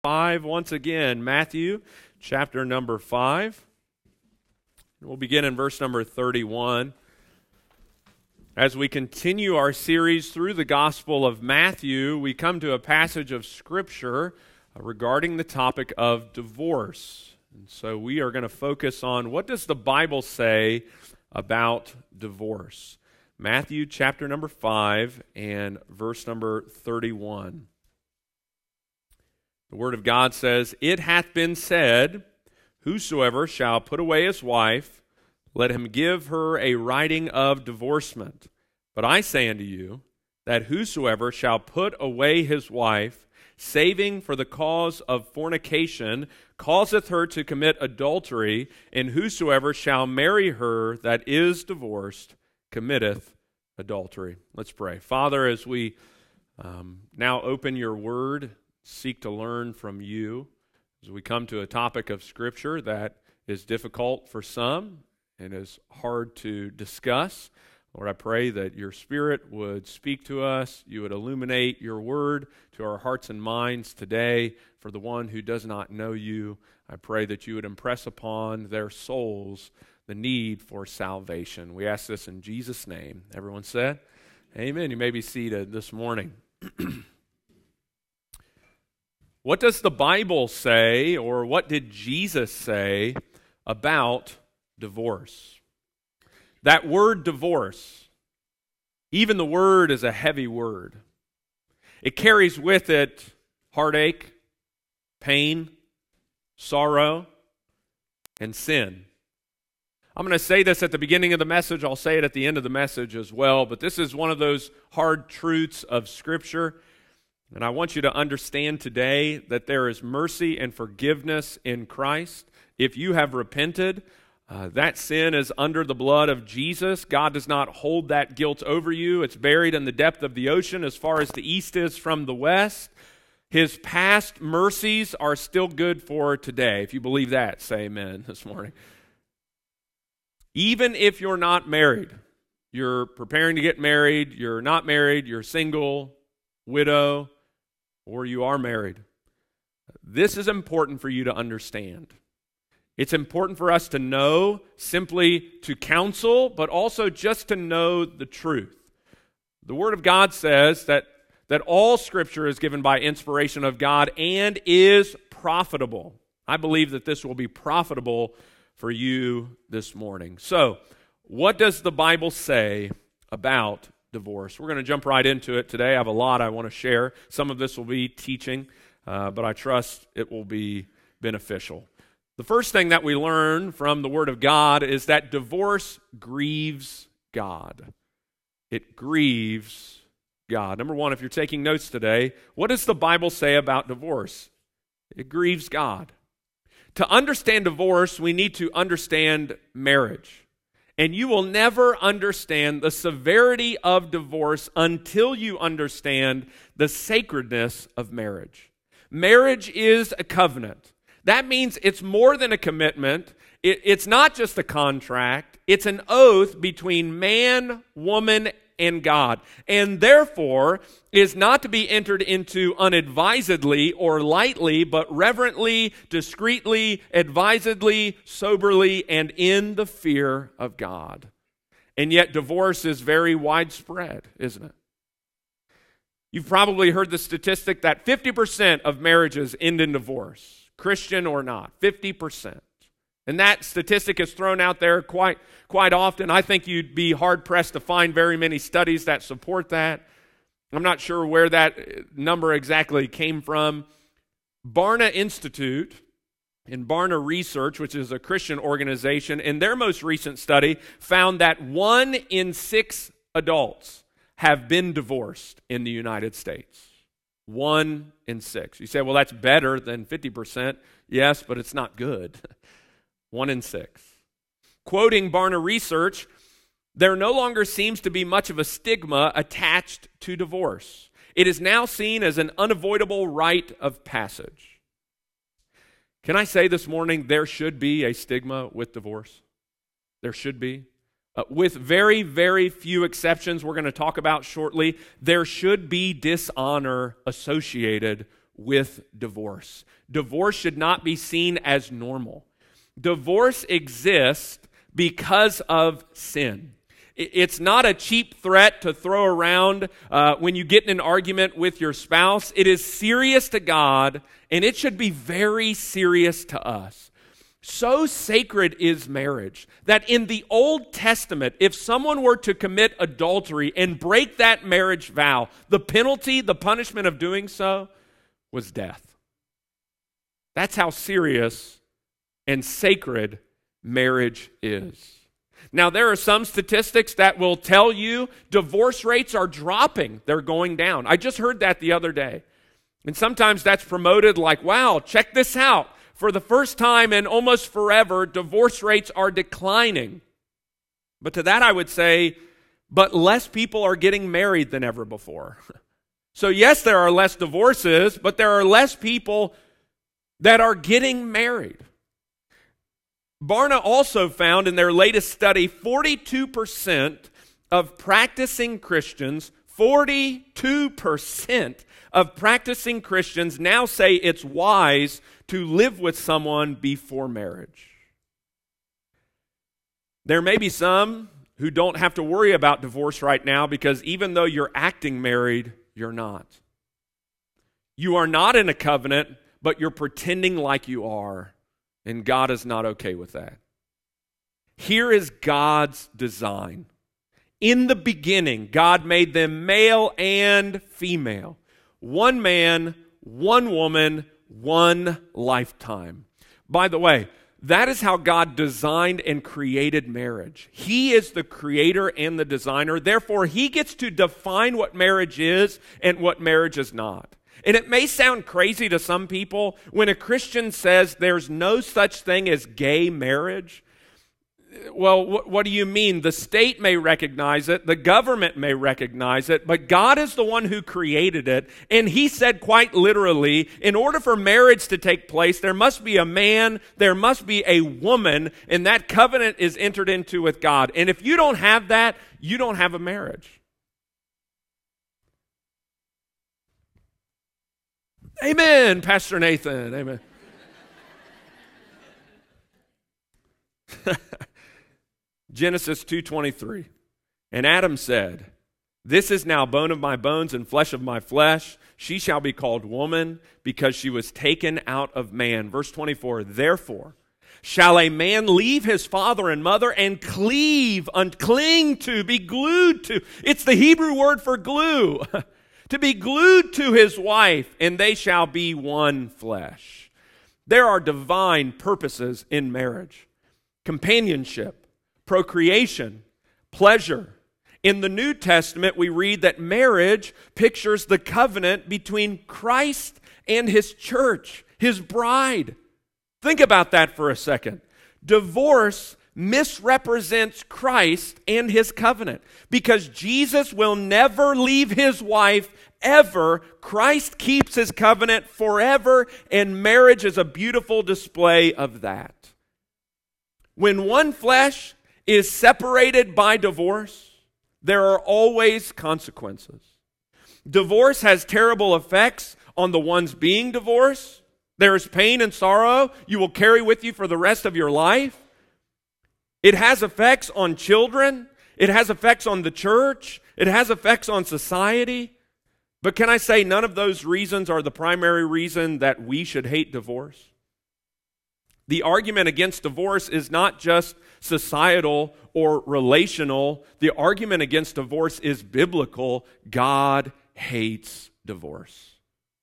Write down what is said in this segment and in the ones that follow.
5 once again, Matthew chapter number 5. We'll begin in verse number 31. As we continue our series through the Gospel of Matthew, we come to a passage of Scripture regarding the topic of divorce. And so we are going to focus on what does the Bible say about divorce. Matthew chapter number 5 and verse number 31. The Word of God says, "It hath been said, whosoever shall put away his wife, let him give her a writing of divorcement. But I say unto you, that whosoever shall put away his wife, saving for the cause of fornication, causeth her to commit adultery, and whosoever shall marry her that is divorced, committeth adultery." Let's pray. Father, as we now open your Word, seek to learn from you, as we come to a topic of Scripture that is difficult for some and is hard to discuss. Lord, I pray that your Spirit would speak to us, you would illuminate your word to our hearts and minds today. For the one who does not know you, I pray that you would impress upon their souls the need for salvation. We ask this in Jesus' name. Everyone said, amen. You may be seated this morning. What does the Bible say, or what did Jesus say about divorce? That word divorce, even the word is a heavy word. It carries with it heartache, pain, sorrow, and sin. I'm going to say this at the beginning of the message. I'll say it at the end of the message as well. But this is one of those hard truths of Scripture. And I want you to understand today that there is mercy and forgiveness in Christ. If you have repented, that sin is under the blood of Jesus. God does not hold that guilt over you. It's buried in the depth of the ocean as far as the east is from the west. His past mercies are still good for today. If you believe that, say amen this morning. Even if you're not married, you're preparing to get married, you're not married, you're single, widow, or you are married. This is important for you to understand. It's important for us to know, simply to counsel, but also just to know the truth. The Word of God says that all Scripture is given by inspiration of God and is profitable. I believe that this will be profitable for you this morning. So, what does the Bible say about divorce? We're going to jump right into it today. I have a lot I want to share. Some of this will be teaching, but I trust it will be beneficial. The first thing that we learn from the Word of God is that divorce grieves God. It grieves God. Number one, if you're taking notes today, what does the Bible say about divorce? It grieves God. To understand divorce, we need to understand marriage. And you will never understand the severity of divorce until you understand the sacredness of marriage. Marriage is a covenant. That means it's more than a commitment. It's not just a contract. It's an oath between man, woman, and God. And therefore is not to be entered into unadvisedly or lightly, but reverently, discreetly, advisedly, soberly, and in the fear of God. And yet divorce is very widespread, isn't it? You've probably heard the statistic that 50% of marriages end in divorce, Christian or not, 50%. And that statistic is thrown out there quite often. I think you'd be hard-pressed to find very many studies that support that. I'm not sure where that number exactly came from. Barna Institute and Barna Research, which is a Christian organization, in their most recent study found that 1 in 6 adults have been divorced in the United States. 1 in 6. You say, well, that's better than 50%. Yes, but it's not good. 1 in 6. Quoting Barna Research, there no longer seems to be much of a stigma attached to divorce. It is now seen as an unavoidable rite of passage. Can I say this morning, there should be a stigma with divorce? There should be. With very, very few exceptions we're going to talk about shortly, there should be dishonor associated with divorce. Divorce should not be seen as normal. Divorce exists because of sin. It's not a cheap threat to throw around when you get in an argument with your spouse. It is serious to God, and it should be very serious to us. So sacred is marriage that in the Old Testament, if someone were to commit adultery and break that marriage vow, the penalty, the punishment of doing so was death. That's how serious and sacred marriage is. Now, there are some statistics that will tell you divorce rates are dropping. They're going down. I just heard that the other day. And sometimes that's promoted like, wow, check this out. For the first time in almost forever, divorce rates are declining. But to that I would say, but less people are getting married than ever before. So yes, there are less divorces, but there are less people that are getting married. Barna also found in their latest study, 42% of practicing Christians, 42% of practicing Christians now say it's wise to live with someone before marriage. There may be some who don't have to worry about divorce right now because even though you're acting married, you're not. You are not in a covenant, but you're pretending like you are, and God is not okay with that. Here is God's design. In the beginning, God made them male and female. One man, one woman, one lifetime. By the way, that is how God designed and created marriage. He is the creator and the designer. Therefore, He gets to define what marriage is and what marriage is not. And it may sound crazy to some people when a Christian says there's no such thing as gay marriage. Well, what do you mean? The state may recognize it, the government may recognize it, but God is the one who created it. And He said quite literally, in order for marriage to take place, there must be a man, there must be a woman, and that covenant is entered into with God. And if you don't have that, you don't have a marriage. Amen, Pastor Nathan. Amen. Genesis 2:23. And Adam said, "This is now bone of my bones and flesh of my flesh. She shall be called woman because she was taken out of man." Verse 24. Therefore, shall a man leave his father and mother and cling to, be glued to. It's the Hebrew word for glue. To be glued to his wife, and they shall be one flesh. There are divine purposes in marriage. Companionship, procreation, pleasure. In the New Testament, we read that marriage pictures the covenant between Christ and His church, His bride. Think about that for a second. Divorce misrepresents Christ and His covenant because Jesus will never leave His wife ever. Christ keeps His covenant forever, and marriage is a beautiful display of that. When one flesh is separated by divorce, there are always consequences. Divorce has terrible effects on the ones being divorced. There is pain and sorrow you will carry with you for the rest of your life. It has effects on children. It has effects on the church. It has effects on society. But can I say none of those reasons are the primary reason that we should hate divorce? The argument against divorce is not just societal or relational. The argument against divorce is biblical. God hates divorce.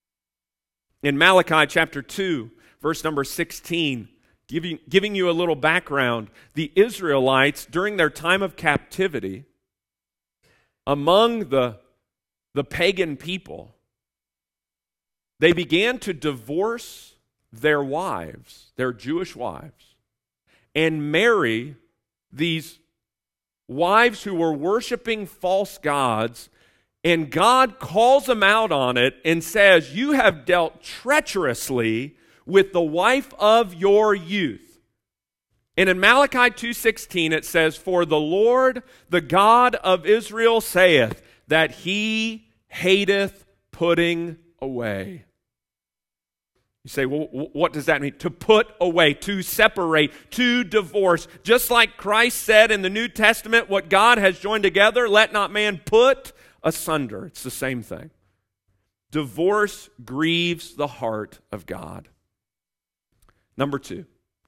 In Malachi chapter 2, verse number 16, giving you a little background, the Israelites, during their time of captivity, among the pagan people, they began to divorce their wives, their Jewish wives, and marry these wives who were worshiping false gods, and God calls them out on it and says, "You have dealt treacherously with the wife of your youth." And in Malachi 2:16 it says, "For the Lord, the God of Israel, saith that He hateth putting away." You say, well, what does that mean? To put away, to separate, to divorce. Just like Christ said in the New Testament, what God has joined together, let not man put asunder. It's the same thing. Divorce grieves the heart of God. Number 2,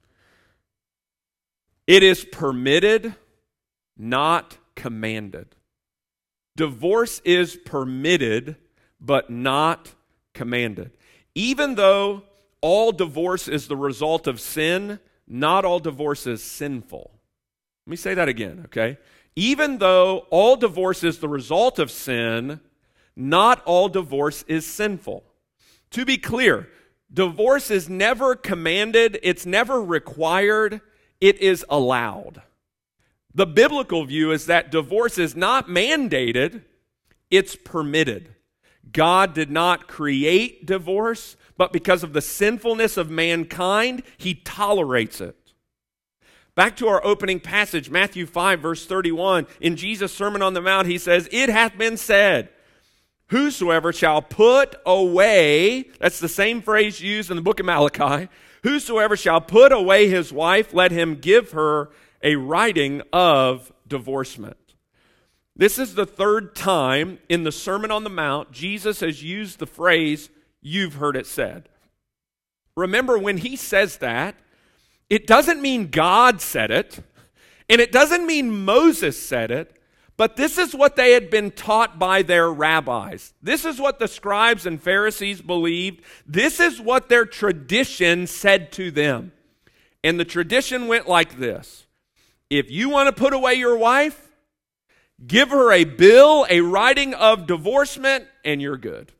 it is permitted, not commanded. Divorce is permitted, but not commanded. Even though all divorce is the result of sin, not all divorce is sinful. Let me say that again, okay? Even though all divorce is the result of sin, not all divorce is sinful. To be clear, divorce is never commanded, it's never required, it is allowed. The biblical view is that divorce is not mandated, it's permitted. God did not create divorce, but because of the sinfulness of mankind, he tolerates it. Back to our opening passage, Matthew 5, verse 31. In Jesus' Sermon on the Mount, he says, "It hath been said, whosoever shall put away," that's the same phrase used in the book of Malachi, "whosoever shall put away his wife, let him give her a writing of divorcement." This is the third time in the Sermon on the Mount Jesus has used the phrase, "you've heard it said." Remember, when he says that, it doesn't mean God said it, and it doesn't mean Moses said it, but this is what they had been taught by their rabbis. This is what the scribes and Pharisees believed. This is what their tradition said to them. And the tradition went like this: if you want to put away your wife, give her a bill, a writing of divorcement, and you're good.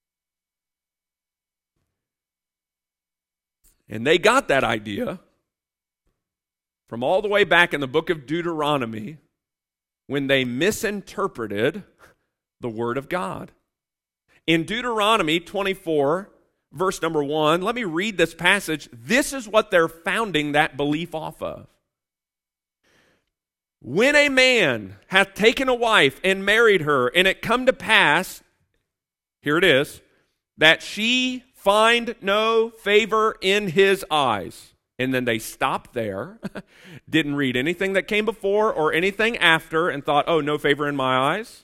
And they got that idea from all the way back in the book of Deuteronomy when they misinterpreted the Word of God. In Deuteronomy 24, verse number 1, let me read this passage. This is what they're founding that belief off of. "When a man hath taken a wife and married her, and it come to pass," here it is, "that she find no favor in his eyes." And then they stopped there, didn't read anything that came before or anything after, and thought, oh, no favor in my eyes.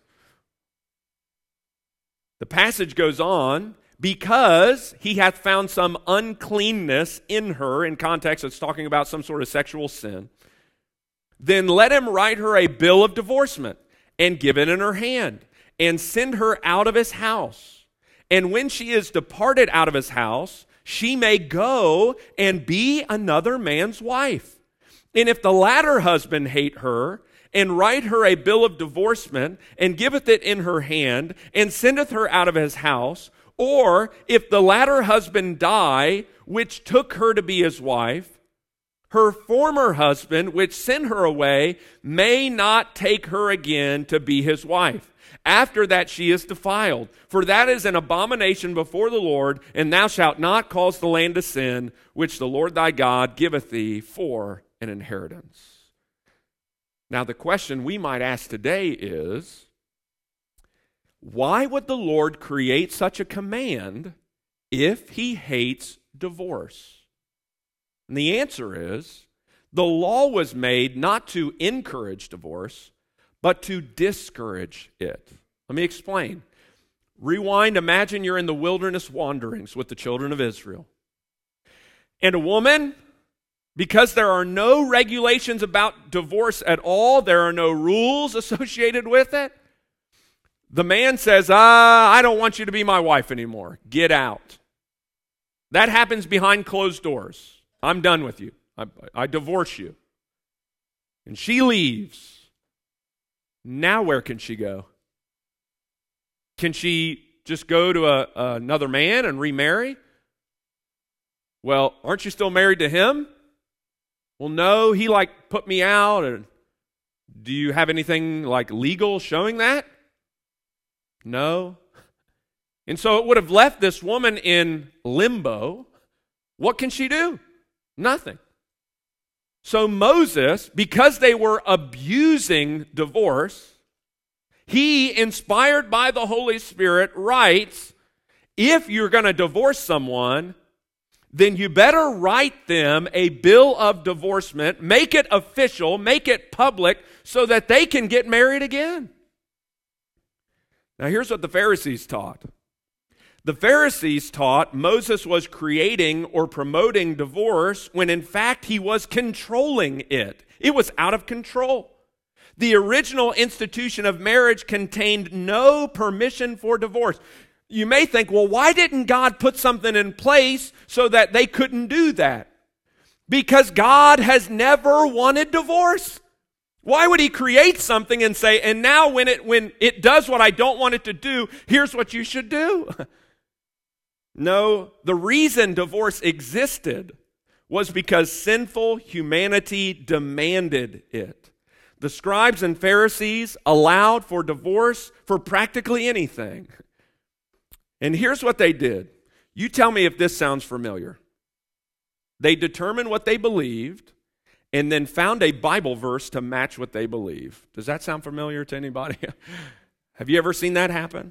The passage goes on, "because he hath found some uncleanness in her," in context it's talking about some sort of sexual sin, "then let him write her a bill of divorcement and give it in her hand and send her out of his house. And when she is departed out of his house, she may go and be another man's wife. And if the latter husband hate her, and write her a bill of divorcement, and giveth it in her hand, and sendeth her out of his house, or if the latter husband die, which took her to be his wife, her former husband, which sent her away, may not take her again to be his wife. After that she is defiled. For that is an abomination before the Lord, and thou shalt not cause the land to sin, which the Lord thy God giveth thee for an inheritance." Now the question we might ask today is, why would the Lord create such a command if he hates divorce? And the answer is, the law was made not to encourage divorce, but to discourage it. Let me explain. Rewind, imagine you're in the wilderness wanderings with the children of Israel. And a woman, because there are no regulations about divorce at all, there are no rules associated with it, the man says, I don't want you to be my wife anymore. Get out. That happens behind closed doors. I'm done with you. I divorce you. And she leaves. Now where can she go? Can she just go to another man and remarry? Well, aren't you still married to him? Well, no, he put me out. And do you have anything legal showing that? No. And so it would have left this woman in limbo. What can she do? Nothing. So Moses, because they were abusing divorce, he, inspired by the Holy Spirit, writes, if you're going to divorce someone, then you better write them a bill of divorcement, make it official, make it public, so that they can get married again. Now here's what the Pharisees taught. The Pharisees taught Moses was creating or promoting divorce when in fact he was controlling it. It was out of control. The original institution of marriage contained no permission for divorce. You may think, well, why didn't God put something in place so that they couldn't do that? Because God has never wanted divorce. Why would he create something and say, and now when it does what I don't want it to do, here's what you should do? No, the reason divorce existed was because sinful humanity demanded it. The scribes and Pharisees allowed for divorce for practically anything. And here's what they did. You tell me if this sounds familiar. They determined what they believed and then found a Bible verse to match what they believe. Does that sound familiar to anybody? Have you ever seen that happen?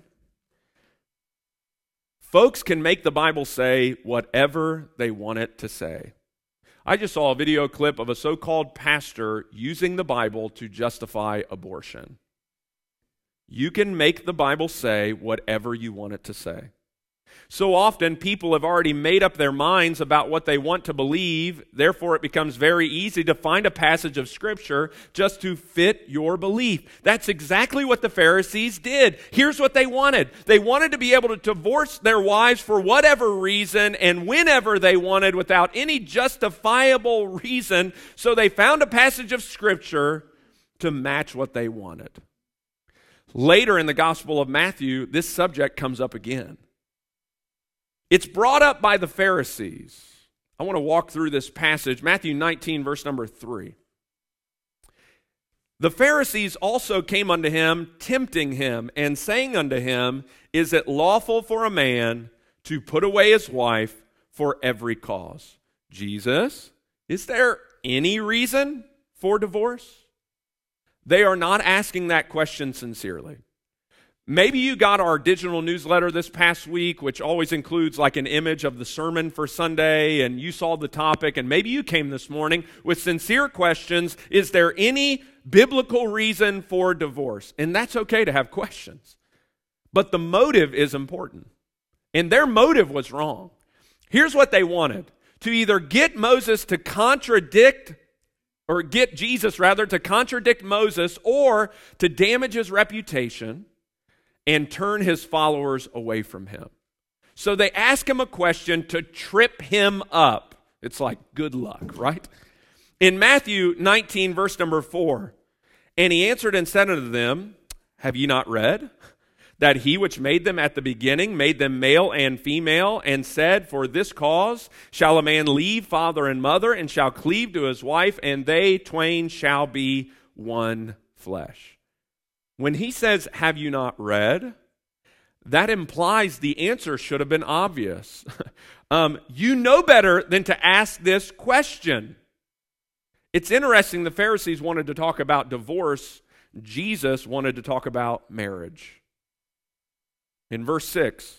Folks can make the Bible say whatever they want it to say. I just saw a video clip of a so-called pastor using the Bible to justify abortion. You can make the Bible say whatever you want it to say. So often people have already made up their minds about what they want to believe. Therefore, it becomes very easy to find a passage of Scripture just to fit your belief. That's exactly what the Pharisees did. Here's what they wanted. They wanted to be able to divorce their wives for whatever reason and whenever they wanted without any justifiable reason. So they found a passage of Scripture to match what they wanted. Later in the Gospel of Matthew, this subject comes up again. It's brought up by the Pharisees. I want to walk through this passage, Matthew 19, verse number 3. The Pharisees also came unto him, tempting him, and saying unto him, Is it lawful for a man to put away his wife for every cause? Jesus, is there any reason for divorce? They are not asking that question sincerely. Maybe you got our digital newsletter this past week, which always includes like an image of the sermon for Sunday, and you saw the topic, and maybe you came this morning with sincere questions. Is there any biblical reason for divorce? And that's okay to have questions. But the motive is important. And their motive was wrong. Here's what they wanted: to either get Moses to contradict, or get Jesus rather, to contradict Moses, or to damage his reputation and turn his followers away from him. So they ask him a question to trip him up. It's like, good luck, right? In Matthew 19, verse number 4, and he answered and said unto them, Have ye not read that he which made them at the beginning made them male and female, and said, For this cause shall a man leave father and mother, and shall cleave to his wife, and they twain shall be one flesh. When he says, Have you not read? That implies the answer should have been obvious. You know better than to ask this question. It's interesting, the Pharisees wanted to talk about divorce. Jesus wanted to talk about marriage. In verse 6,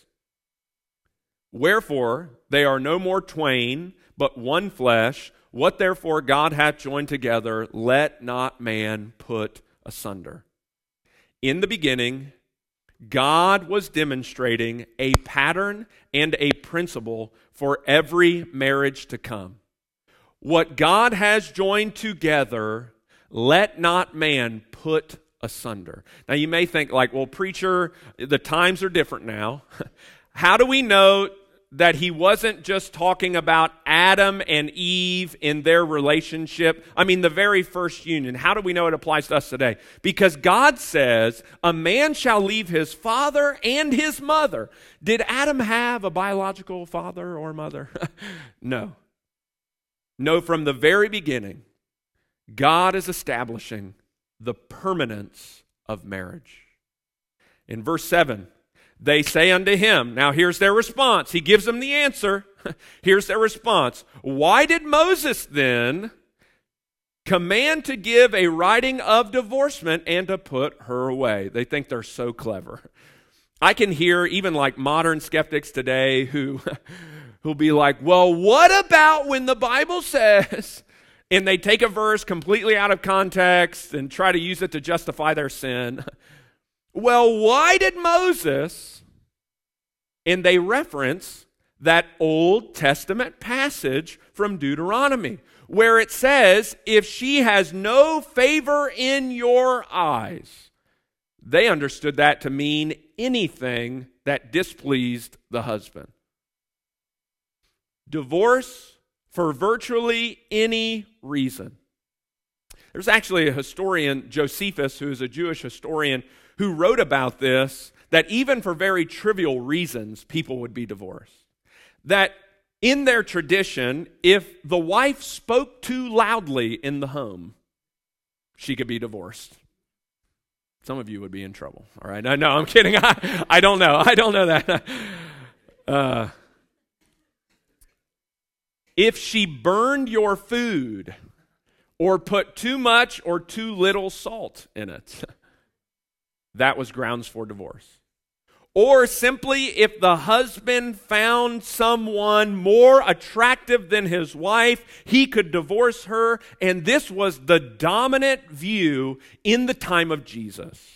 Wherefore they are no more twain, but one flesh. What therefore God hath joined together, let not man put asunder. In the beginning, God was demonstrating a pattern and a principle for every marriage to come. What God has joined together, let not man put asunder. Now you may think like, well, preacher, the times are different now. How do we know that he wasn't just talking about Adam and Eve in their relationship? I mean, the very first union. How do we know it applies to us today? Because God says, a man shall leave his father and his mother. Did Adam have a biological father or mother? No. No, from the very beginning, God is establishing the permanence of marriage. In verse 7, they say unto him, now here's their response. He gives them the answer. Here's their response. Why did Moses then command to give a writing of divorcement and to put her away? They think they're so clever. I can hear even like modern skeptics today who who'll be like, well, what about when the Bible says, and they take a verse completely out of context and try to use it to justify their sin. Well, why did Moses, and they reference that Old Testament passage from Deuteronomy, where it says, if she has no favor in your eyes. They understood that to mean anything that displeased the husband. Divorce for virtually any reason. There's actually a historian, Josephus, who is a Jewish historian, who wrote about this, that even for very trivial reasons, people would be divorced. That in their tradition, if the wife spoke too loudly in the home, she could be divorced. Some of you would be in trouble, all right? No, I'm kidding. I don't know. I don't know that. If she burned your food or put too much or too little salt in it, that was grounds for divorce. Or simply if the husband found someone more attractive than his wife, he could divorce her, and this was the dominant view in the time of Jesus.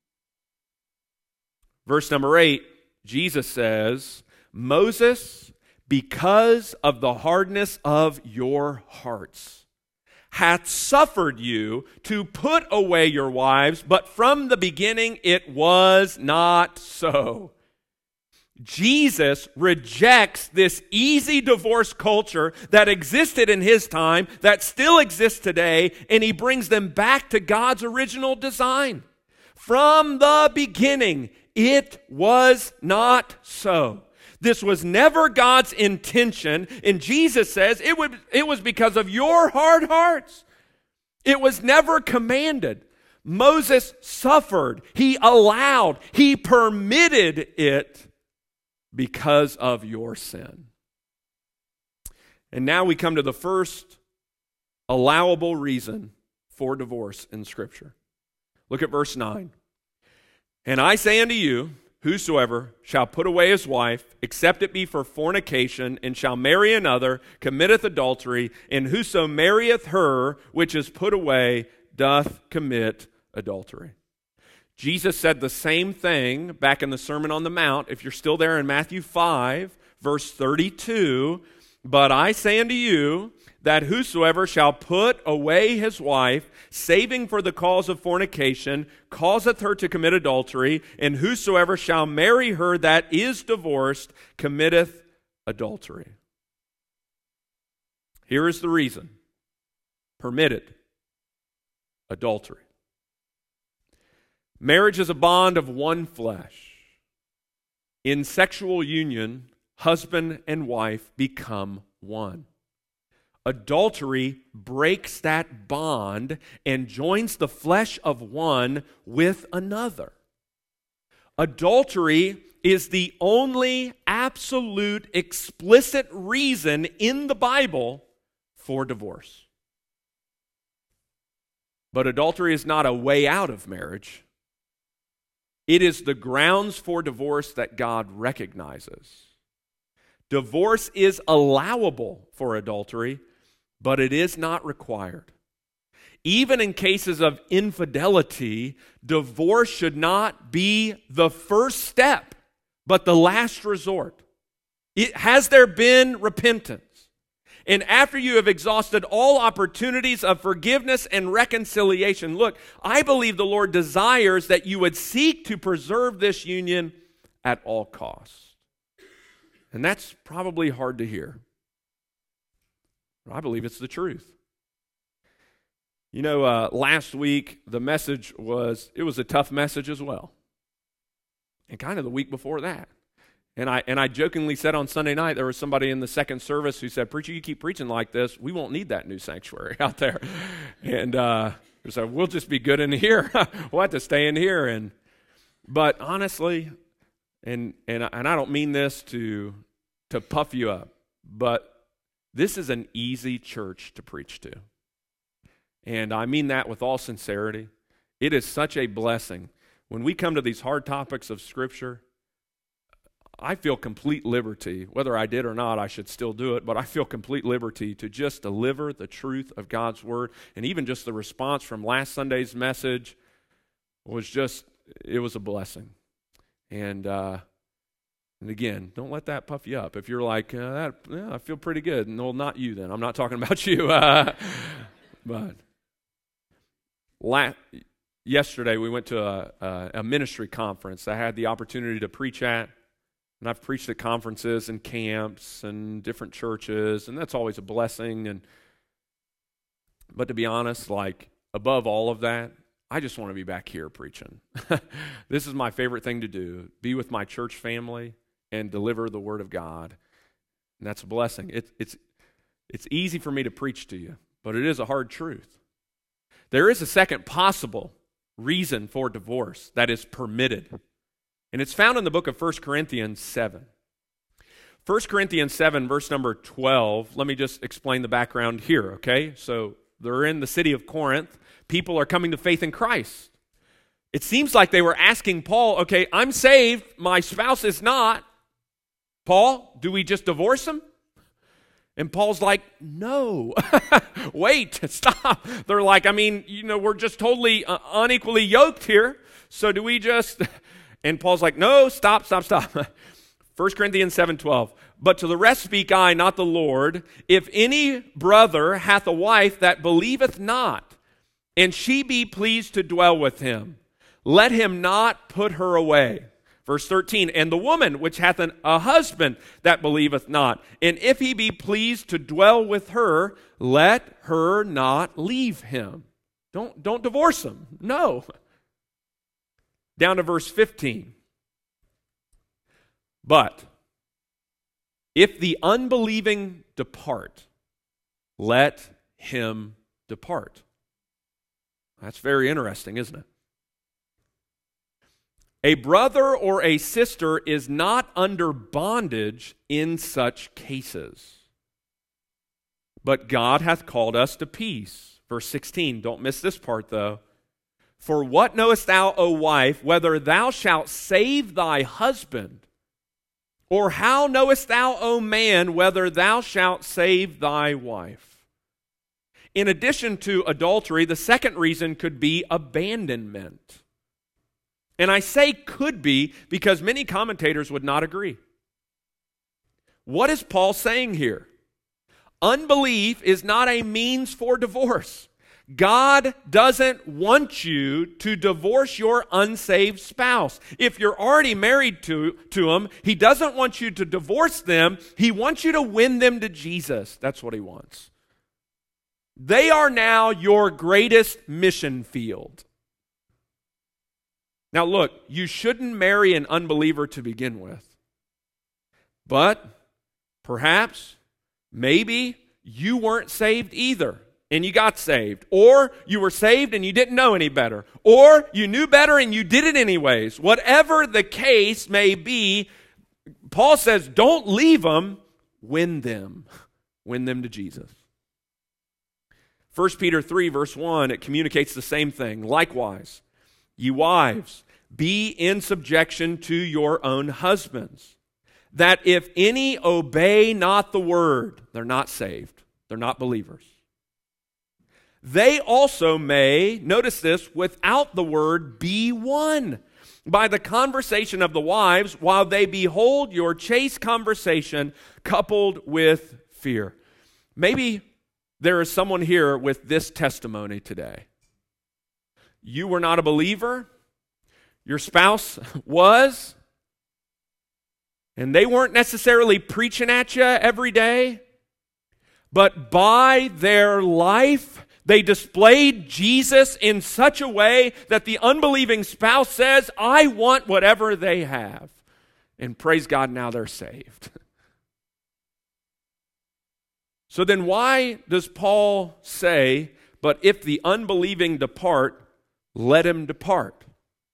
Verse number 8, Jesus says, Moses, because of the hardness of your hearts, hath suffered you to put away your wives, but from the beginning it was not so. Jesus rejects this easy divorce culture that existed in his time, that still exists today, and he brings them back to God's original design. From the beginning, it was not so. This was never God's intention, and Jesus says it was because of your hard hearts. It was never commanded. Moses suffered. He allowed. He permitted it because of your sin. And now we come to the first allowable reason for divorce in Scripture. Look at verse 9. And I say unto you, whosoever shall put away his wife, except it be for fornication, and shall marry another, committeth adultery, and whoso marrieth her which is put away doth commit adultery. Jesus said the same thing back in the Sermon on the Mount. If you're still there in Matthew 5, verse 32, but I say unto you, that whosoever shall put away his wife, saving for the cause of fornication, causeth her to commit adultery, and whosoever shall marry her that is divorced, committeth adultery. Here is the reason. Permitted adultery. Marriage is a bond of one flesh. In sexual union, husband and wife become one. Adultery breaks that bond and joins the flesh of one with another. Adultery is the only absolute, explicit reason in the Bible for divorce. But adultery is not a way out of marriage. It is the grounds for divorce that God recognizes. Divorce is allowable for adultery, but it is not required. Even in cases of infidelity, divorce should not be the first step, but the last resort. Has there been repentance? And after you have exhausted all opportunities of forgiveness and reconciliation, look, I believe the Lord desires that you would seek to preserve this union at all costs. And that's probably hard to hear. I believe it's the truth. You know, last week the message was a tough message as well. And kind of the week before that. And I jokingly said on Sunday night, there was somebody in the second service who said, "Preacher, you keep preaching like this, we won't need that new sanctuary out there." And so we'll just be good in here. We'll have to stay in here. But honestly, and I don't mean this to puff you up, but this is an easy church to preach to. And I mean that with all sincerity. It is such a blessing. When we come to these hard topics of Scripture, I feel complete liberty. Whether I did or not, I should still do it, but I feel complete liberty to just deliver the truth of God's word. And even just the response from last Sunday's message was just, it was a blessing. And again, don't let that puff you up. If you're like, I feel pretty good. No, not you then. I'm not talking about you. But yesterday we went to a ministry conference I had the opportunity to preach at. And I've preached at conferences and camps and different churches, and that's always a blessing. But to be honest, like above all of that, I just want to be back here preaching. This is my favorite thing to do, be with my church family and deliver the Word of God. And that's a blessing. It's easy for me to preach to you, but it is a hard truth. There is a second possible reason for divorce that is permitted. And it's found in the book of 1 Corinthians 7. 1 Corinthians 7, verse number 12. Let me just explain the background here, okay? So they're in the city of Corinth. People are coming to faith in Christ. It seems like they were asking Paul, okay, I'm saved, my spouse is not. Paul, do we just divorce him? And Paul's like, no. Wait, stop. They're like, we're just totally unequally yoked here. So do we just... And Paul's like, no, stop. 1 Corinthians 7:12. But to the rest speak I, not the Lord. If any brother hath a wife that believeth not, and she be pleased to dwell with him, let him not put her away. Verse 13, and the woman which hath a husband that believeth not, and if he be pleased to dwell with her, let her not leave him. Don't divorce him. No. Down to verse 15. But if the unbelieving depart, let him depart. That's very interesting, isn't it? A brother or a sister is not under bondage in such cases. But God hath called us to peace. Verse 16, don't miss this part though. For what knowest thou, O wife, whether thou shalt save thy husband? Or how knowest thou, O man, whether thou shalt save thy wife? In addition to adultery, the second reason could be abandonment. And I say could be because many commentators would not agree. What is Paul saying here? Unbelief is not a means for divorce. God doesn't want you to divorce your unsaved spouse. If you're already married to him, he doesn't want you to divorce them. He wants you to win them to Jesus. That's what he wants. They are now your greatest mission field. Now look, you shouldn't marry an unbeliever to begin with. But perhaps, maybe you weren't saved either. And you got saved. Or you were saved and you didn't know any better. Or you knew better and you did it anyways. Whatever the case may be, Paul says, don't leave them, win them. Win them to Jesus. 1 Peter 3, verse 1, it communicates the same thing. Likewise, ye wives, be in subjection to your own husbands, that if any obey not the word, they're not saved. They're not believers. They also may, notice this, without the word, be won by the conversation of the wives while they behold your chaste conversation coupled with fear. Maybe there is someone here with this testimony today. You were not a believer. Your spouse was. And they weren't necessarily preaching at you every day. But by their life, they displayed Jesus in such a way that the unbelieving spouse says, I want whatever they have. And praise God, now they're saved. So then why does Paul say, but if the unbelieving depart, let him depart?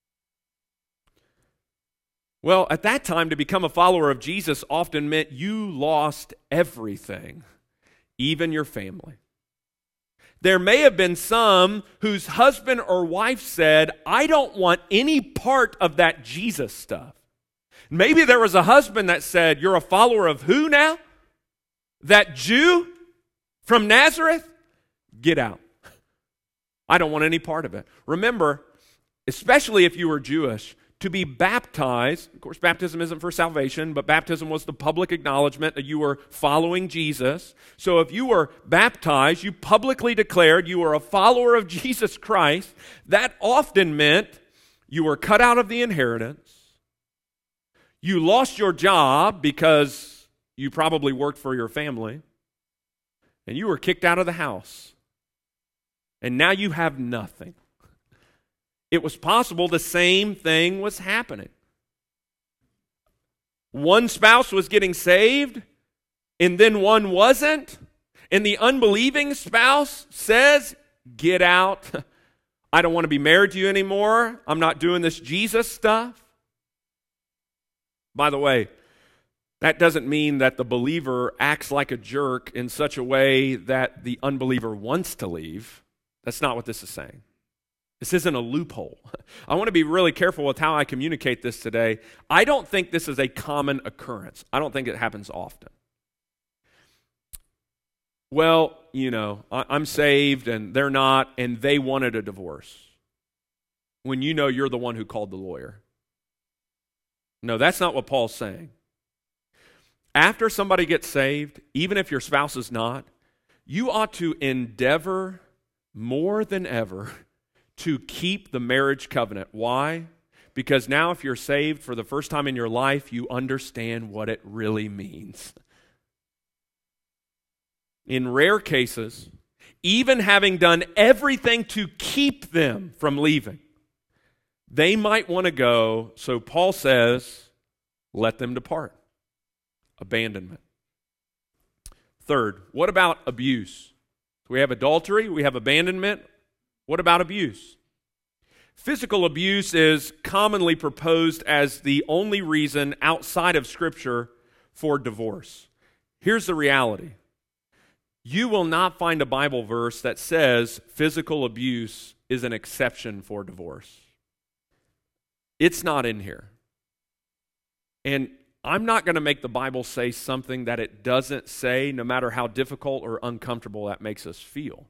Well, at that time, to become a follower of Jesus often meant you lost everything, even your family. There may have been some whose husband or wife said, I don't want any part of that Jesus stuff. Maybe there was a husband that said, "You're a follower of who now? That Jew from Nazareth? Get out. I don't want any part of it." Remember, especially if you were Jewish, to be baptized, of course, baptism isn't for salvation, but baptism was the public acknowledgement that you were following Jesus. So if you were baptized, you publicly declared you were a follower of Jesus Christ. That often meant you were cut out of the inheritance. You lost your job because you probably worked for your family. And you were kicked out of the house. And now you have nothing. It was possible the same thing was happening. One spouse was getting saved, and then one wasn't. And the unbelieving spouse says, "Get out. I don't want to be married to you anymore. I'm not doing this Jesus stuff." By the way, that doesn't mean that the believer acts like a jerk in such a way that the unbeliever wants to leave. That's not what this is saying. This isn't a loophole. I want to be really careful with how I communicate this today. I don't think this is a common occurrence. I don't think it happens often. Well, I'm saved and they're not, and they wanted a divorce. When you know you're the one who called the lawyer. No, that's not what Paul's saying. After somebody gets saved, even if your spouse is not, you ought to endeavor more than ever to keep the marriage covenant. Why? Because now if you're saved for the first time in your life, you understand what it really means. In rare cases, even having done everything to keep them from leaving, they might want to go, so Paul says, let them depart. Abandonment. Third, what about abuse? We have adultery, we have abandonment. What about abuse? Physical abuse is commonly proposed as the only reason outside of Scripture for divorce. Here's the reality. You will not find a Bible verse that says physical abuse is an exception for divorce. It's not in here. And I'm not going to make the Bible say something that it doesn't say, no matter how difficult or uncomfortable that makes us feel.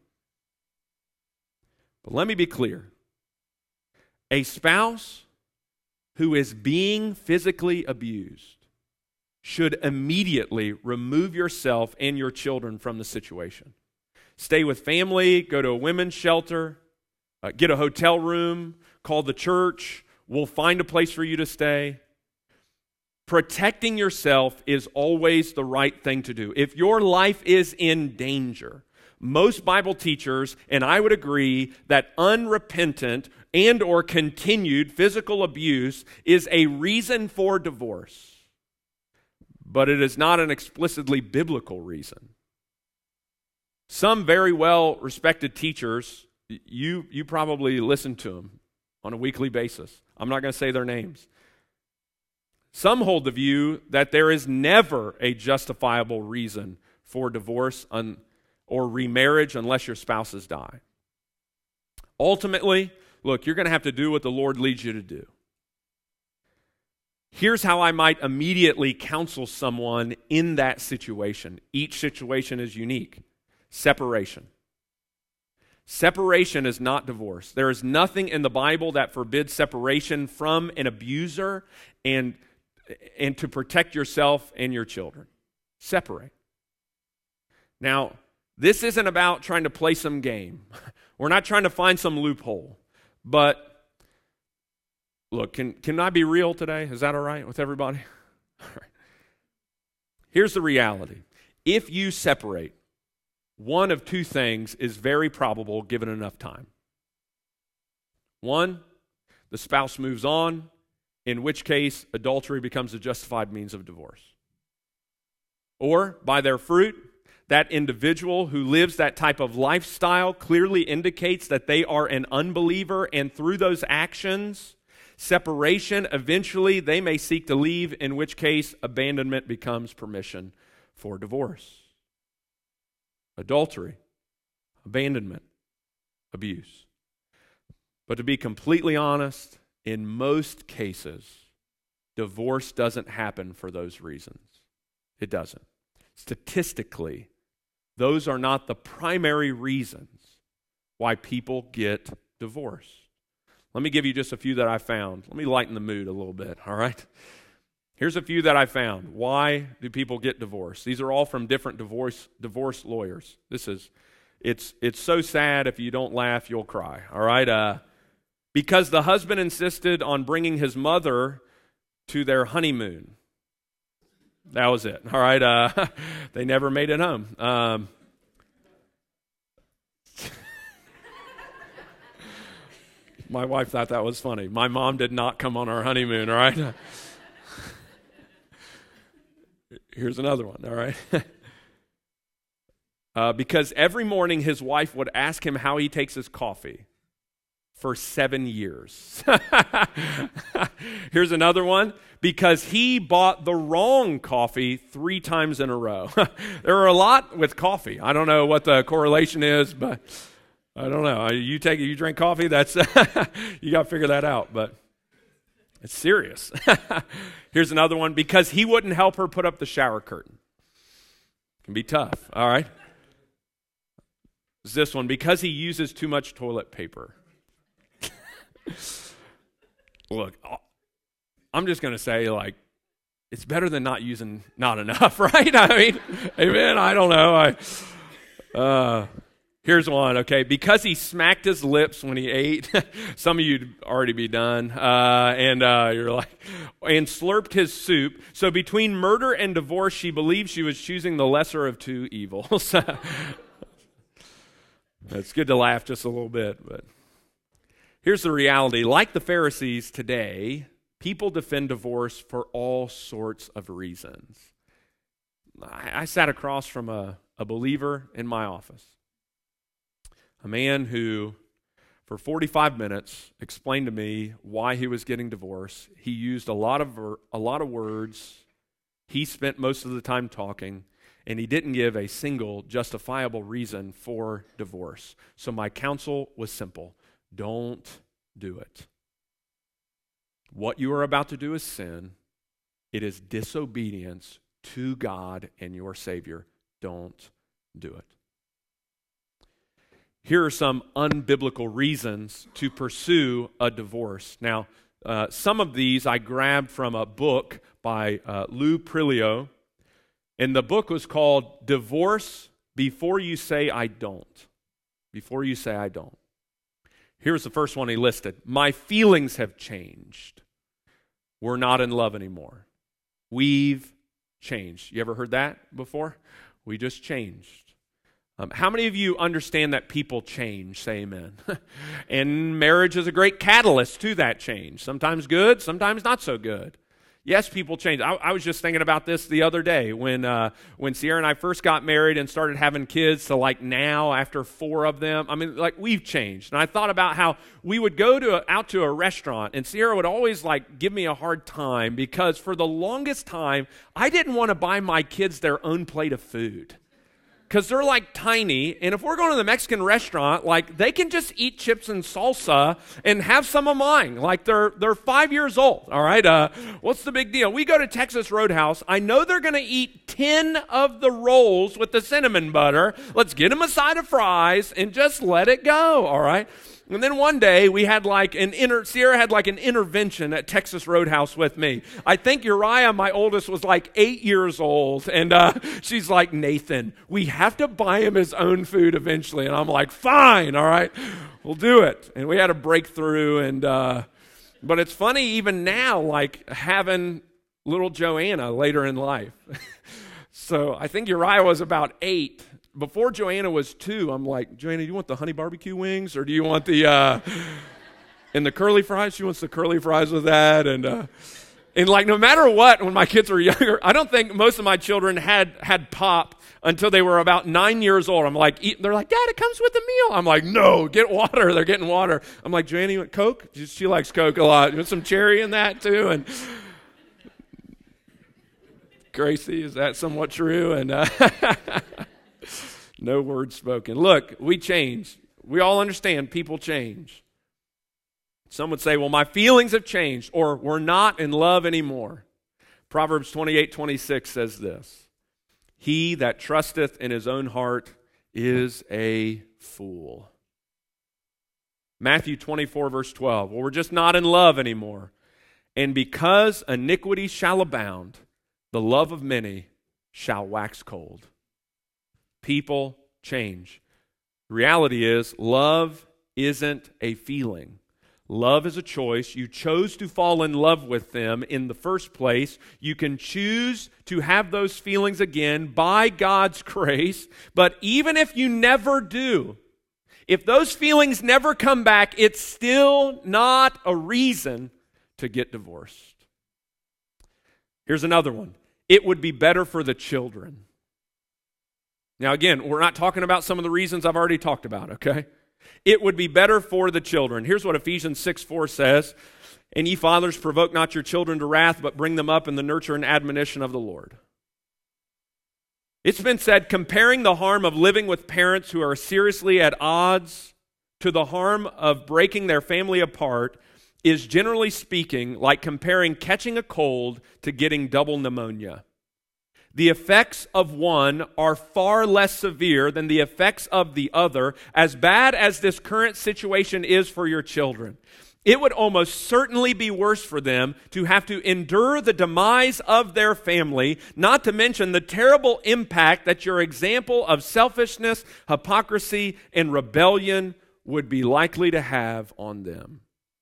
But let me be clear. A spouse who is being physically abused should immediately remove yourself and your children from the situation. Stay with family, go to a women's shelter, get a hotel room, call the church. We'll find a place for you to stay. Protecting yourself is always the right thing to do. If your life is in danger, most Bible teachers, and I would agree, that unrepentant and or continued physical abuse is a reason for divorce. But it is not an explicitly biblical reason. Some very well-respected teachers, you probably listen to them on a weekly basis. I'm not going to say their names. Some hold the view that there is never a justifiable reason for divorce or remarriage unless your spouses die. Ultimately, look, you're going to have to do what the Lord leads you to do. Here's how I might immediately counsel someone in that situation. Each situation is unique. Separation. Separation is not divorce. There is nothing in the Bible that forbids separation from an abuser and to protect yourself and your children. Separate. Now, this isn't about trying to play some game. We're not trying to find some loophole. But, look, can I be real today? Is that all right with everybody? All right. Here's the reality. If you separate, one of two things is very probable given enough time. One, the spouse moves on, in which case adultery becomes a justified means of divorce. Or, by their fruit, that individual who lives that type of lifestyle clearly indicates that they are an unbeliever, and through those actions, separation, eventually they may seek to leave, in which case abandonment becomes permission for divorce. Adultery, abandonment, abuse. But to be completely honest, in most cases, divorce doesn't happen for those reasons. It doesn't. Statistically, those are not the primary reasons why people get divorced. Let me give you just a few that I found. Let me lighten the mood a little bit, all right? Here's a few that I found. Why do people get divorced? These are all from different divorce lawyers. It's so sad. If you don't laugh, you'll cry, all right? Because the husband insisted on bringing his mother to their honeymoon. That was it, all right? They never made it home. My wife thought that was funny. My mom did not come on our honeymoon, all right? Here's another one, all right? Because every morning his wife would ask him how he takes his coffee for 7 years. Here's another one. Because he bought the wrong coffee 3 times in a row. There are a lot with coffee. I don't know what the correlation is, but I don't know. You drink coffee, that's you got to figure that out, but it's serious. Here's another one. Because he wouldn't help her put up the shower curtain. It can be tough, all right? It's this one. Because he uses too much toilet paper. Look, I'm just going to say, like, it's better than not using not enough, right? I mean, amen, I don't know. Here's one, okay. Because he smacked his lips when he ate. Some of you'd already be done. And you're like, and slurped his soup. So between murder and divorce, she believed she was choosing the lesser of two evils. It's good to laugh just a little bit, but here's the reality. Like the Pharisees today, people defend divorce for all sorts of reasons. I sat across from a believer in my office, a man who, for 45 minutes, explained to me why he was getting divorced. He used a lot of words. He spent most of the time talking, and he didn't give a single justifiable reason for divorce. So my counsel was simple. Don't do it. What you are about to do is sin. It is disobedience to God and your Savior. Don't do it. Here are some unbiblical reasons to pursue a divorce. Now, some of these I grabbed from a book by Lou Prilio, and the book was called Divorce Before You Say I Don't. Before you say I don't. Here's the first one he listed. My feelings have changed. We're not in love anymore. We've changed. You ever heard that before? We just changed. How many of you understand that people change? Say amen. And marriage is a great catalyst to that change. Sometimes good, sometimes not so good. Yes, people change. I was just thinking about this the other day when Sierra and I first got married and started having kids to like now after 4 of them. I mean, like we've changed. And I thought about how we would go out to a restaurant and Sierra would always like give me a hard time because for the longest time, I didn't want to buy my kids their own plate of food. Because they're like tiny, and if we're going to the Mexican restaurant, like they can just eat chips and salsa and have some of mine. Like they're 5 years old, all right? What's the big deal? We go to Texas Roadhouse. I know they're going to eat 10 of the rolls with the cinnamon butter. Let's get them a side of fries and just let it go, all right? And then one day we had Sierra had like an intervention at Texas Roadhouse with me. I think Uriah, my oldest, was like 8 years old. And she's like, Nathan, we have to buy him his own food eventually. And I'm like, fine, all right, we'll do it. And we had a breakthrough. But it's funny even now, like having little Joanna later in life. So I think Uriah was about 8. Before Joanna was 2, I'm like, Joanna, do you want the honey barbecue wings or do you want the and the curly fries? She wants the curly fries with that. And like no matter what, when my kids were younger, I don't think most of my children had pop until they were about 9 years old. I'm like, they're like, Dad, it comes with the meal. I'm like, no, get water. They're getting water. I'm like, Joanna, you want Coke? She likes Coke a lot. You want some cherry in that too? And Gracie, is that somewhat true? And no words spoken. Look, we change. We all understand people change. Some would say, well, my feelings have changed, or we're not in love anymore. Proverbs 28:26 says this, he that trusteth in his own heart is a fool. Matthew 24, verse 12, well, we're just not in love anymore. And because iniquity shall abound, the love of many shall wax cold. People change. The reality is, love isn't a feeling. Love is a choice. You chose to fall in love with them in the first place. You can choose to have those feelings again by God's grace. But even if you never do, if those feelings never come back, it's still not a reason to get divorced. Here's another one. It would be better for the children. Now again, we're not talking about some of the reasons I've already talked about, okay? It would be better for the children. Here's what Ephesians 6:4 says, and ye fathers, provoke not your children to wrath, but bring them up in the nurture and admonition of the Lord. It's been said, comparing the harm of living with parents who are seriously at odds to the harm of breaking their family apart is, generally speaking, like comparing catching a cold to getting double pneumonia. The effects of one are far less severe than the effects of the other, as bad as this current situation is for your children. It would almost certainly be worse for them to have to endure the demise of their family, not to mention the terrible impact that your example of selfishness, hypocrisy, and rebellion would be likely to have on them.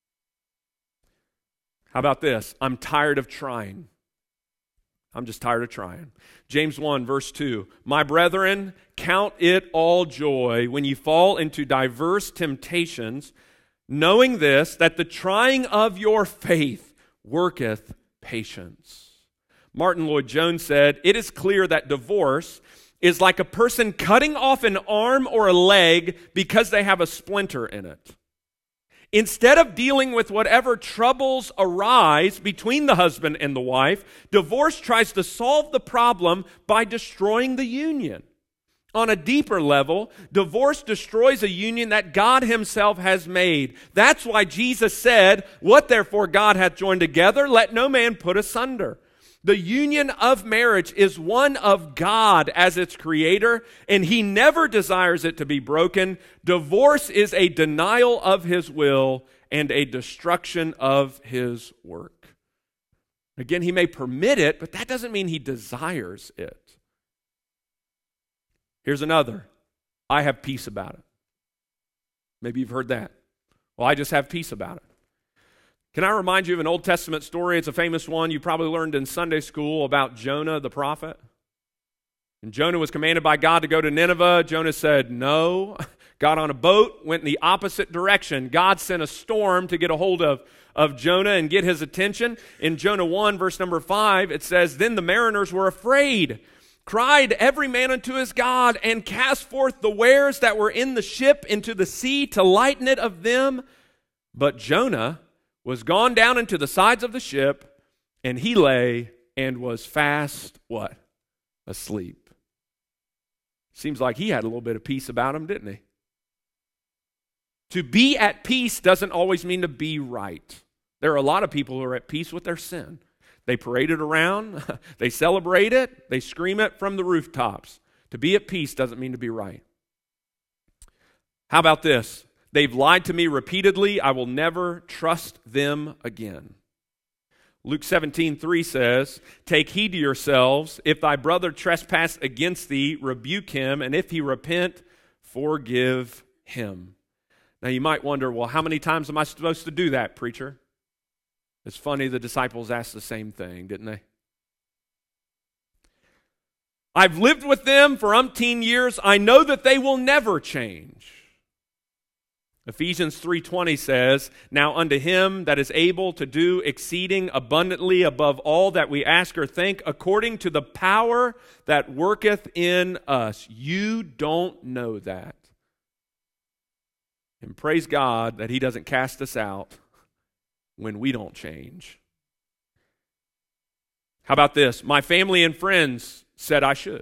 How about this? I'm tired of trying. I'm just tired of trying. James 1, verse 2. My brethren, count it all joy when you fall into diverse temptations, knowing this, that the trying of your faith worketh patience. Martin Lloyd-Jones said, it is clear that divorce is like a person cutting off an arm or a leg because they have a splinter in it. Instead of dealing with whatever troubles arise between the husband and the wife, divorce tries to solve the problem by destroying the union. On a deeper level, divorce destroys a union that God himself has made. That's why Jesus said, what therefore God hath joined together, let no man put asunder. The union of marriage is one of God as its creator, and he never desires it to be broken. Divorce is a denial of his will and a destruction of his work. Again, he may permit it, but that doesn't mean he desires it. Here's another. I have peace about it. Maybe you've heard that. Well, I just have peace about it. Can I remind you of an Old Testament story? It's a famous one. You probably learned in Sunday school about Jonah the prophet. And Jonah was commanded by God to go to Nineveh. Jonah said no. Got on a boat, went in the opposite direction. God sent a storm to get a hold of Jonah and get his attention. In Jonah 1, verse number 5, it says, then the mariners were afraid, cried every man unto his God, and cast forth the wares that were in the ship into the sea to lighten it of them. But Jonah was gone down into the sides of the ship, and he lay and was fast, what? Asleep. Seems like he had a little bit of peace about him, didn't he? To be at peace doesn't always mean to be right. There are a lot of people who are at peace with their sin. They parade it around, they celebrate it, they scream it from the rooftops. To be at peace doesn't mean to be right. How about this? They've lied to me repeatedly. I will never trust them again. Luke 17:3 says, take heed to yourselves. If thy brother trespass against thee, rebuke him, and if he repent, forgive him. Now you might wonder, well, how many times am I supposed to do that, preacher? It's funny, the disciples asked the same thing, didn't they? I've lived with them for umpteen years. I know that they will never change. Ephesians 3:20 says, now unto him that is able to do exceeding abundantly above all that we ask or think, according to the power that worketh in us. You don't know that. And praise God that he doesn't cast us out when we don't change. How about this? My family and friends said I should.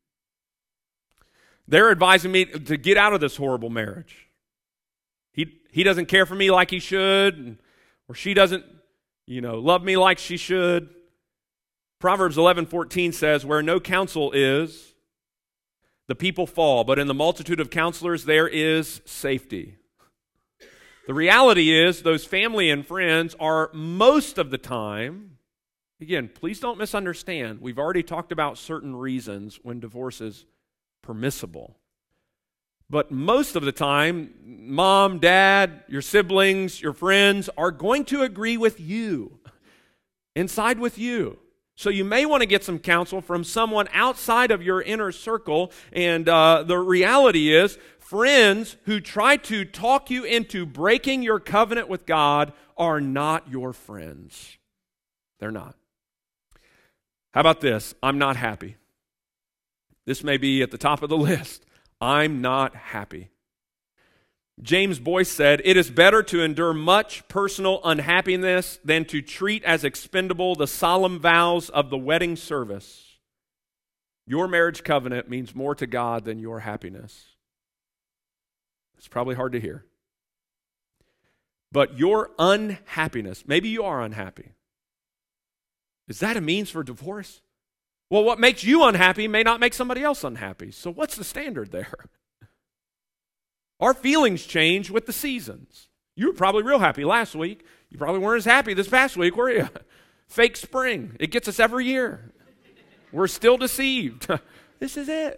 They're advising me to get out of this horrible marriage. he doesn't care for me like he should, or she doesn't, love me like she should. Proverbs 11:14 says, where no counsel is, the people fall, but in the multitude of counselors there is safety. The reality is those family and friends are most of the time, again, please don't misunderstand, we've already talked about certain reasons when divorce is permissible. But most of the time, mom, dad, your siblings, your friends are going to agree with you and side with you. So you may want to get some counsel from someone outside of your inner circle. And the reality is, friends who try to talk you into breaking your covenant with God are not your friends. They're not. How about this? I'm not happy. This may be at the top of the list. I'm not happy. James Boyce said, it is better to endure much personal unhappiness than to treat as expendable the solemn vows of the wedding service. Your marriage covenant means more to God than your happiness. It's probably hard to hear. But your unhappiness, maybe you are unhappy. Is that a means for divorce? Well, what makes you unhappy may not make somebody else unhappy. So what's the standard there? Our feelings change with the seasons. You were probably real happy last week. You probably weren't as happy this past week, were you? Fake spring. It gets us every year. We're still deceived. This is it.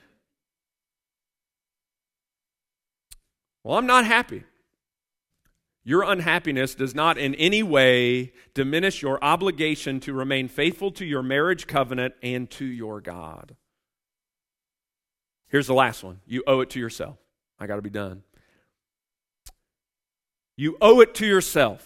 Well, I'm not happy. Your unhappiness does not in any way diminish your obligation to remain faithful to your marriage covenant and to your God. Here's the last one. You owe it to yourself. I got to be done. You owe it to yourself.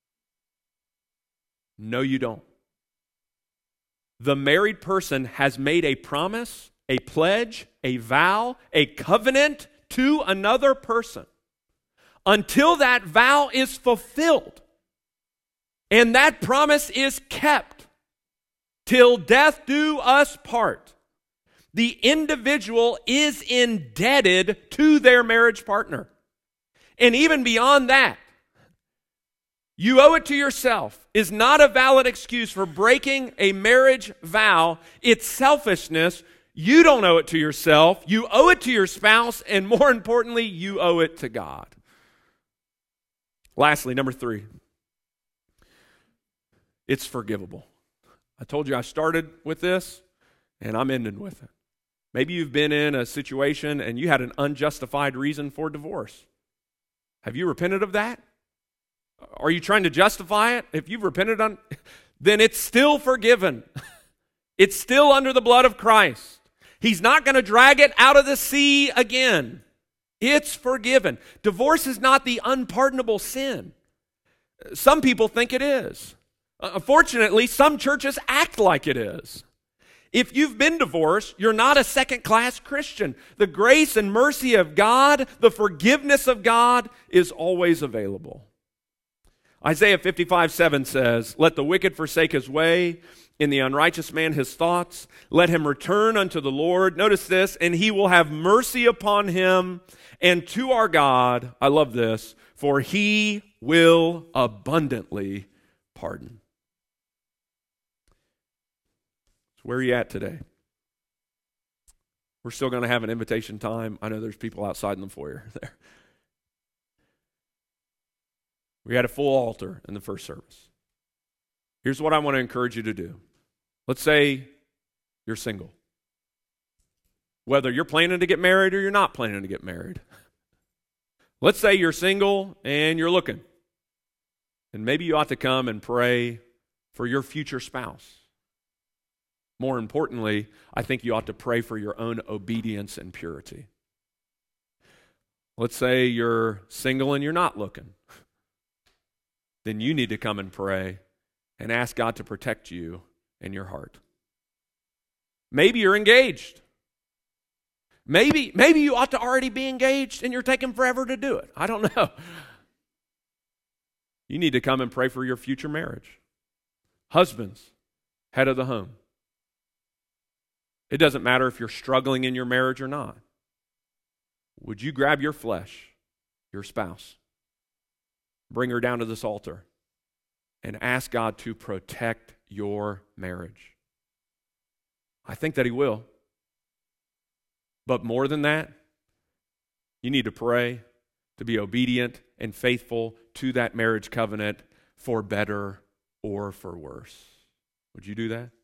No, you don't. The married person has made a promise, a pledge, a vow, a covenant to another person. Until that vow is fulfilled and that promise is kept, till death do us part, the individual is indebted to their marriage partner. And even beyond that, you owe it to yourself is not a valid excuse for breaking a marriage vow. It's selfishness. You don't owe it to yourself. You owe it to your spouse, and more importantly, you owe it to God. Lastly, number 3, it's forgivable. I told you I started with this, and I'm ending with it. Maybe you've been in a situation and you had an unjustified reason for divorce. Have you repented of that? Are you trying to justify it? If you've repented then it's still forgiven. It's still under the blood of Christ. He's not going to drag it out of the sea again. It's forgiven. Divorce is not the unpardonable sin. Some people think it is. Unfortunately, some churches act like it is. If you've been divorced, you're not a second-class Christian. The grace and mercy of God, the forgiveness of God is always available. Isaiah 55:7 says, let the wicked forsake his way, and the unrighteous man his thoughts. Let him return unto the Lord. Notice this, and he will have mercy upon him, and to our God, I love this, for he will abundantly pardon. So where are you at today? We're still going to have an invitation time. I know there's people outside in the foyer there. We had a full altar in the first service. Here's what I want to encourage you to do. Let's say you're single. Whether you're planning to get married or you're not planning to get married. Let's say you're single and you're looking. And maybe you ought to come and pray for your future spouse. More importantly, I think you ought to pray for your own obedience and purity. Let's say you're single and you're not looking. Then you need to come and pray and ask God to protect you and your heart. Maybe you're engaged. Maybe you ought to already be engaged and you're taking forever to do it. I don't know. You need to come and pray for your future marriage. Husbands, head of the home. It doesn't matter if you're struggling in your marriage or not. Would you grab your flesh, your spouse, bring her down to this altar and ask God to protect your marriage. I think that He will. But more than that, you need to pray to be obedient and faithful to that marriage covenant for better or for worse. Would you do that?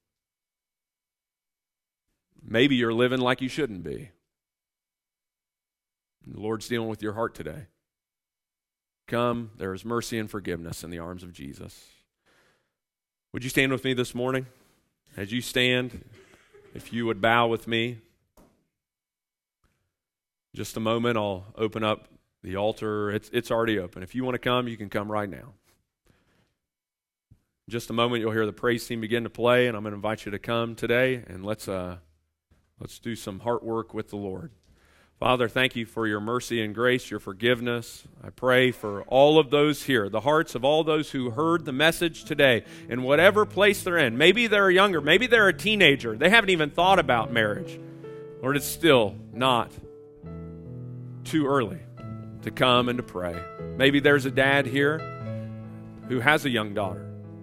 Maybe you're living like you shouldn't be. The Lord's dealing with your heart today. Come, there is mercy and forgiveness in the arms of Jesus. Would you stand with me this morning? As you stand, if you would bow with me. Just a moment, I'll open up the altar. It's already open. If you want to come, you can come right now. In just a moment, you'll hear the praise team begin to play, and I'm going to invite you to come today, and let's do some heart work with the Lord. Father, thank you for your mercy and grace, your forgiveness. I pray for all of those here, the hearts of all those who heard the message today, in whatever place they're in. Maybe they're younger, maybe they're a teenager. They haven't even thought about marriage. Lord, it's still not too early to come and to pray. Maybe there's a dad here who has a young daughter.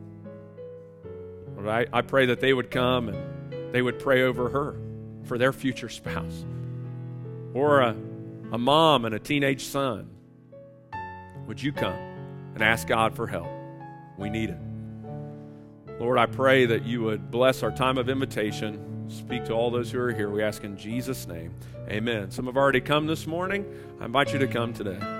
Lord, I pray that they would come and they would pray over her for their future spouse. Or a mom and a teenage son. Would you come and ask God for help? We need it. Lord, I pray that you would bless our time of invitation. Speak to all those who are here. We ask in Jesus' name. Amen. Some have already come this morning. I invite you to come today.